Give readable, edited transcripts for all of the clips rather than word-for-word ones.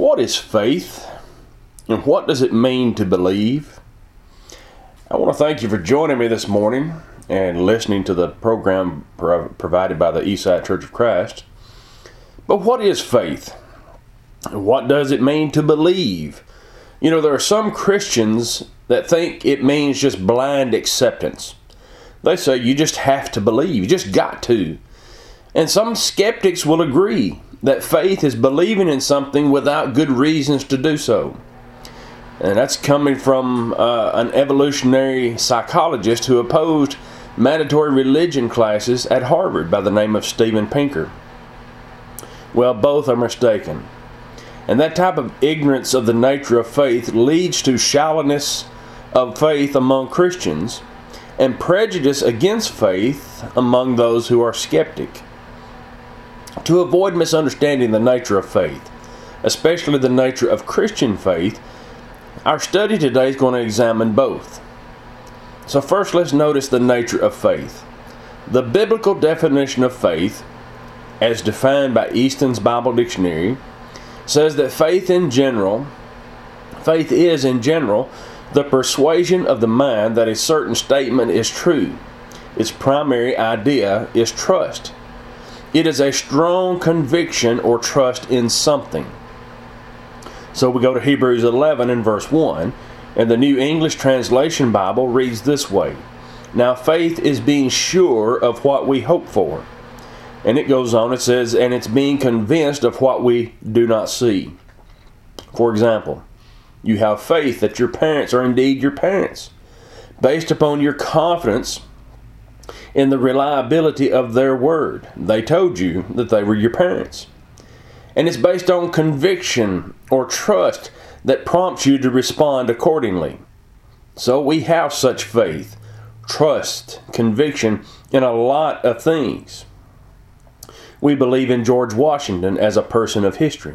What is faith, and what does it mean to believe? I want to thank you for joining me this morning and listening to the program provided by the Eastside Church of Christ. But what is faith? What does it mean to believe? You know, there are some Christians that think it means just blind acceptance. They say you just have to believe, you just got to. And some skeptics will agree that faith is believing in something without good reasons to do so. And that's coming from an evolutionary psychologist who opposed mandatory religion classes at Harvard by the name of Steven Pinker. Well, both are mistaken. And that type of ignorance of the nature of faith leads to shallowness of faith among Christians and prejudice against faith among those who are skeptic. To avoid misunderstanding the nature of faith, especially the nature of Christian faith, our study today is going to examine both. So first, let's notice the nature of faith. The biblical definition of faith, as defined by Easton's Bible Dictionary, says that faith is in general the persuasion of the mind that a certain statement is true. Its primary idea is trust. It is a strong conviction or trust in something. So we go to Hebrews 11 and verse 1, and the New English Translation Bible reads this way: "Now faith is being sure of what we hope for." And it goes on, it says, "and it's being convinced of what we do not see." For example, you have faith that your parents are indeed your parents, based upon your confidence in the reliability of their word. They told you that they were your parents. And it's based on conviction or trust that prompts you to respond accordingly. So we have such faith, trust, conviction in a lot of things. We believe in George Washington as a person of history.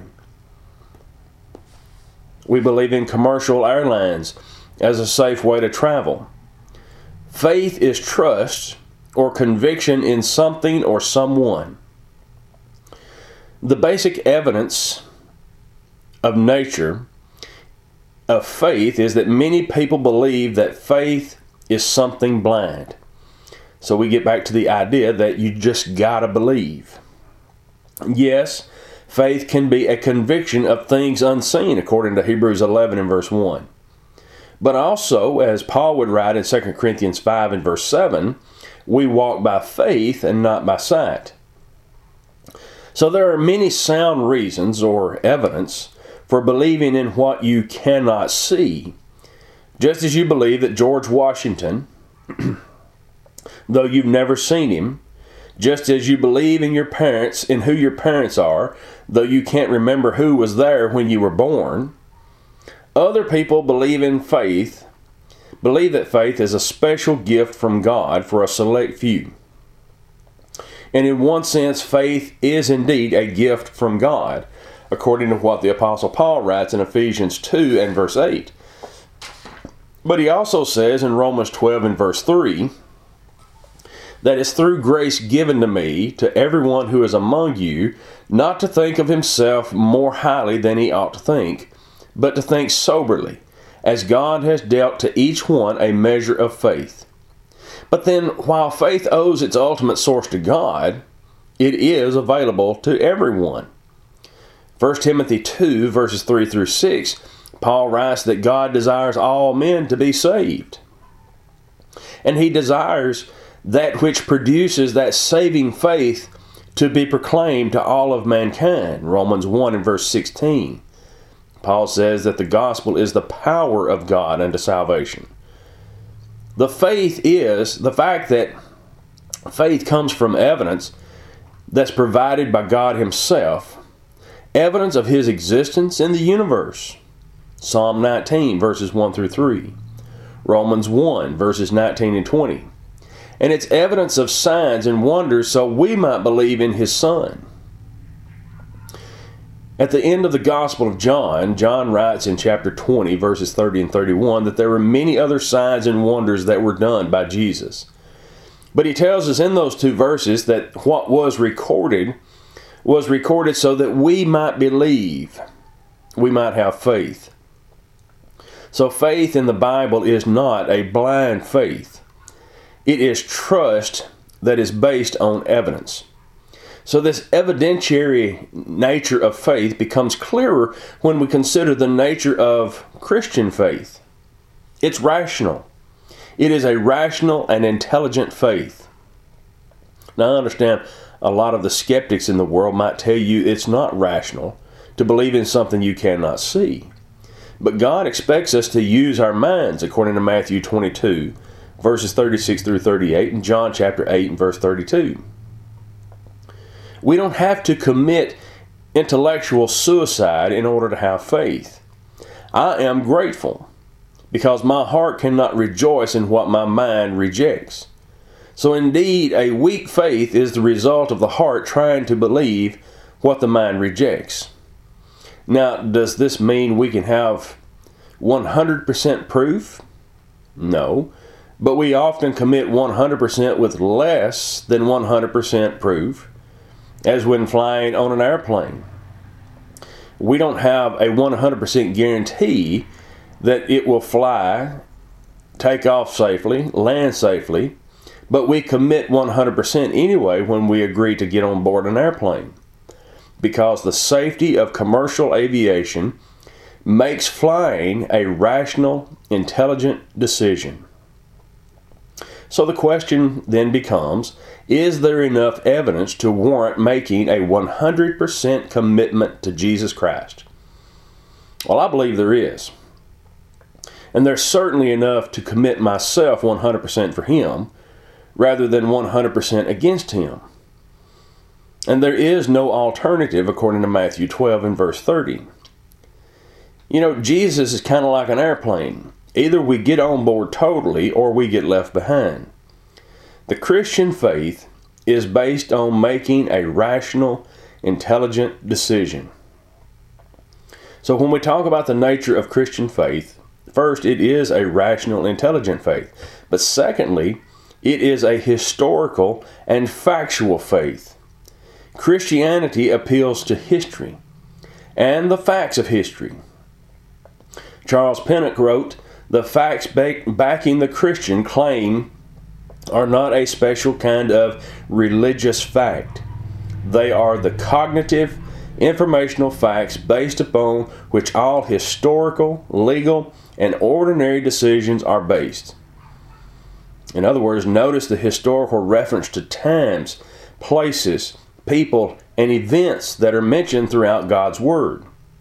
We believe in commercial airlines as a safe way to travel. Faith is trust or conviction in something or someone. The basic evidence of nature of faith is that many people believe that faith is something blind. So we get back to the idea that you just gotta believe. Yes, faith can be a conviction of things unseen, according to Hebrews 11 and verse 1. But also, as Paul would write in 2 Corinthians 5 and verse 7, we walk by faith and not by sight. So there are many sound reasons or evidence for believing in what you cannot see. Just as you believe that George Washington, though you've never seen him, just as you believe in your parents and who your parents are, though you can't remember who was there when you were born, other people believe that faith is a special gift from God for a select few. And in one sense, faith is indeed a gift from God, according to what the Apostle Paul writes in Ephesians 2 and verse 8. But he also says in Romans 12 and verse 3, that it's through grace given to me, to everyone who is among you, not to think of himself more highly than he ought to think, but to think soberly, as God has dealt to each one a measure of faith. But then, while faith owes its ultimate source to God, it is available to everyone. 1 Timothy 2, verses 3 through 6, Paul writes that God desires all men to be saved. And he desires that which produces that saving faith to be proclaimed to all of mankind. Romans 1 and verse 16. Paul says that the gospel is the power of God unto salvation. The fact that faith comes from evidence that's provided by God himself, evidence of his existence in the universe. Psalm 19 verses 1 through 3. Romans 1 verses 19 and 20. And it's evidence of signs and wonders so we might believe in his Son. At the end of the Gospel of John, John writes in chapter 20, verses 30 and 31, that there were many other signs and wonders that were done by Jesus. But he tells us in those two verses that what was recorded so that we might believe. we might have faith. So faith in the Bible is not a blind faith. It is trust that is based on evidence. So this evidentiary nature of faith becomes clearer when we consider the nature of Christian faith. It's rational. It is a rational and intelligent faith. Now I understand a lot of the skeptics in the world might tell you it's not rational to believe in something you cannot see. But God expects us to use our minds, according to Matthew 22, verses 36 through 38, and John chapter 8 and verse 32. We don't have to commit intellectual suicide in order to have faith. I am grateful because my heart cannot rejoice in what my mind rejects. So indeed, a weak faith is the result of the heart trying to believe what the mind rejects. Now, does this mean we can have 100% proof? No, but we often commit 100% with less than 100% proof, as when flying on an airplane. We don't have a 100% guarantee that it will fly, take off safely, land safely, but we commit 100% anyway when we agree to get on board an airplane, because the safety of commercial aviation makes flying a rational, intelligent decision. So the question then becomes, is there enough evidence to warrant making a 100% commitment to Jesus Christ? Well, I believe there is. And there's certainly enough to commit myself 100% for Him, rather than 100% against Him. And there is no alternative according to Matthew 12 and verse 30. You know, Jesus is kind of like an airplane. Either we get on board totally or we get left behind. The Christian faith is based on making a rational, intelligent decision. So when we talk about the nature of Christian faith, first, it is a rational, intelligent faith. But secondly, it is a historical and factual faith. Christianity appeals to history and the facts of history. Charles Pennock wrote, "The facts backing the Christian claim are not a special kind of religious fact. They are the cognitive, informational facts based upon which all historical, legal, and ordinary decisions are based." In other words, notice the historical reference to times, places, people, and events that are mentioned throughout God's Word.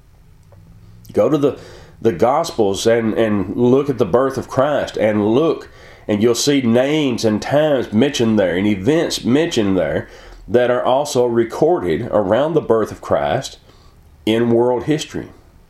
Go to the Gospels and look at the birth of Christ, and you'll see names and times mentioned there and events mentioned there that are also recorded around the birth of Christ in world history.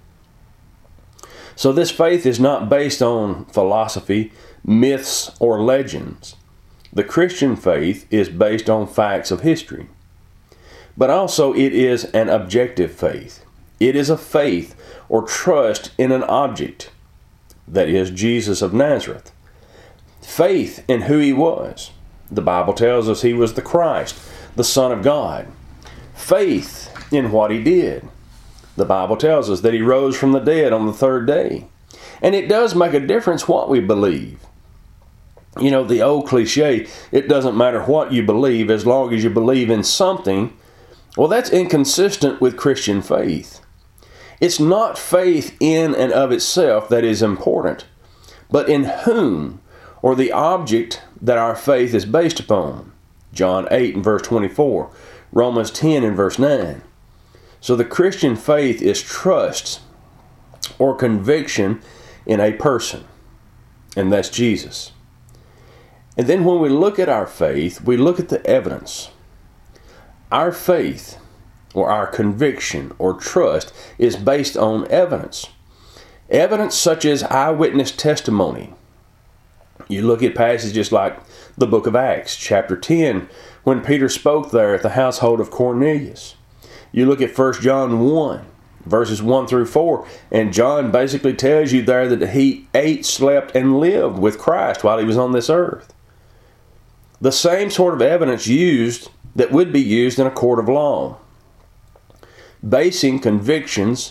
So this faith is not based on philosophy, myths, or legends. The Christian faith is based on facts of history. But also it is an objective faith. It is a faith or trust in an object, that is Jesus of Nazareth. Faith in who He was. The Bible tells us He was the Christ, the Son of God. Faith in what He did. The Bible tells us that He rose from the dead on the third day. And it does make a difference what we believe. You know, the old cliche, it doesn't matter what you believe as long as you believe in something. Well, that's inconsistent with Christian faith. It's not faith in and of itself that is important, but in whom, or the object that our faith is based upon. John 8 and verse 24, Romans 10 and verse 9. So the Christian faith is trust or conviction in a person, and that's Jesus. And then when we look at our faith, we look at the evidence. Our faith, or our conviction, or trust, is based on evidence. Evidence such as eyewitness testimony. You look at passages like the book of Acts, chapter 10, when Peter spoke there at the household of Cornelius. You look at 1 John 1, verses 1 through 4, and John basically tells you there that he ate, slept, and lived with Christ while He was on this earth. The same sort of evidence used that would be used in a court of law, basing convictions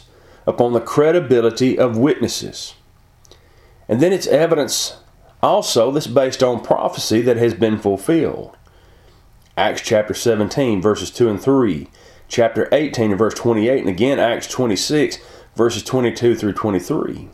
upon the credibility of witnesses. And then it's evidence also that's based on prophecy that has been fulfilled. Acts chapter 17, verses 2 and 3. Chapter 18 and verse 28. And again, Acts 26, verses 22 through 23.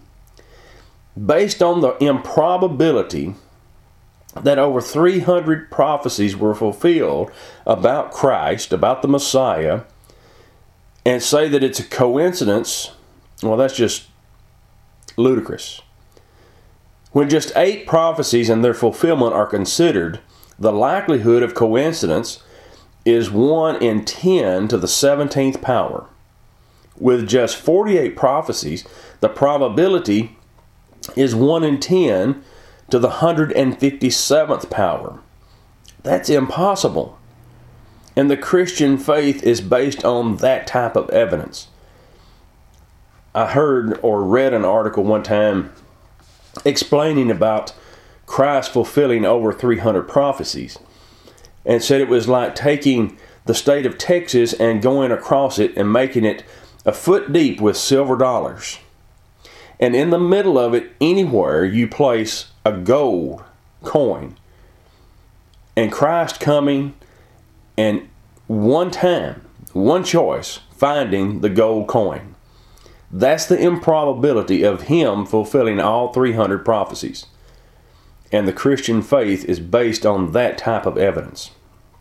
Based on the improbability that over 300 prophecies were fulfilled about Christ, about the Messiah, and say that it's a coincidence, well, that's just ludicrous. When just 8 prophecies and their fulfillment are considered, the likelihood of coincidence is 1 in 10 to the 17th power. With just 48 prophecies, the probability is 1 in 10 to the 157th power. That's impossible. And the Christian faith is based on that type of evidence. I heard or read an article one time explaining about Christ fulfilling over 300 prophecies, and said it was like taking the state of Texas and going across it and making it a foot deep with silver dollars. And in the middle of it, anywhere you place a gold coin, and Christ coming and one time, one choice, finding the gold coin. That's the improbability of him fulfilling all 300 prophecies. And the Christian faith is based on that type of evidence.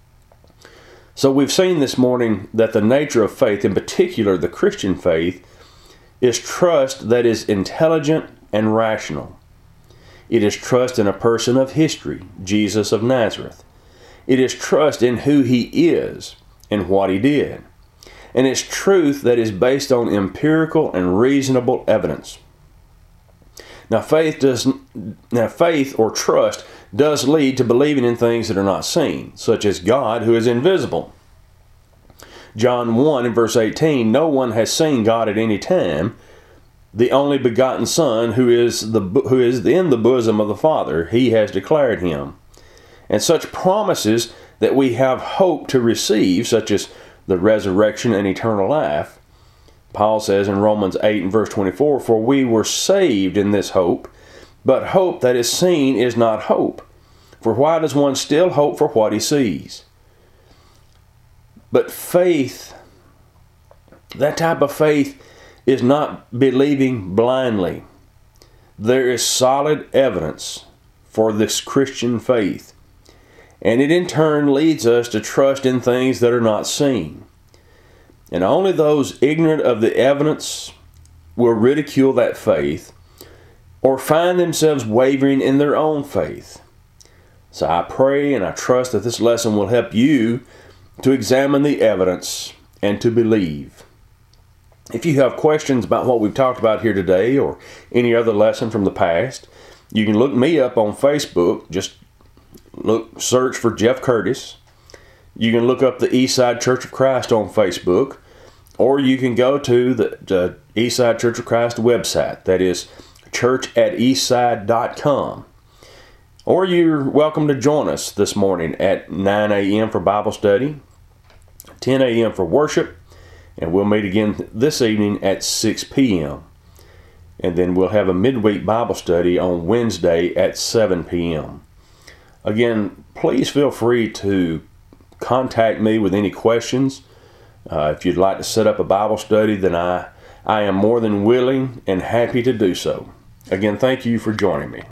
So we've seen this morning that the nature of faith, in particular the Christian faith, is trust that is intelligent and rational. It is trust in a person of history, Jesus of Nazareth. It is trust in who he is and what he did. And it's truth that is based on empirical and reasonable evidence. Now faith or trust does lead to believing in things that are not seen, such as God who is invisible. John 1 and verse 18, no one has seen God at any time, the only begotten Son who is in the bosom of the Father, he has declared him. And such promises that we have hope to receive, such as the resurrection and eternal life, Paul says in Romans 8 and verse 24, for we were saved in this hope, but hope that is seen is not hope. For why does one still hope for what he sees? But faith, that type of faith, is not believing blindly. There is solid evidence for this Christian faith, and it in turn leads us to trust in things that are not seen. And only those ignorant of the evidence will ridicule that faith or find themselves wavering in their own faith. So I pray and I trust that this lesson will help you to examine the evidence and to believe. If you have questions about what we've talked about here today or any other lesson from the past, you can look me up on Facebook. Just search for Jeff Curtis. You can look up the Eastside Church of Christ on Facebook, or you can go to the Eastside Church of Christ website. That is churchateastside.com. Or you're welcome to join us this morning at 9 a.m. for Bible study, 10 a.m. for worship, and we'll meet again this evening at 6 p.m. And then we'll have a midweek Bible study on Wednesday at 7 p.m. Again, please feel free to contact me with any questions. If you'd like to set up a Bible study, then I am more than willing and happy to do so. Again, thank you for joining me.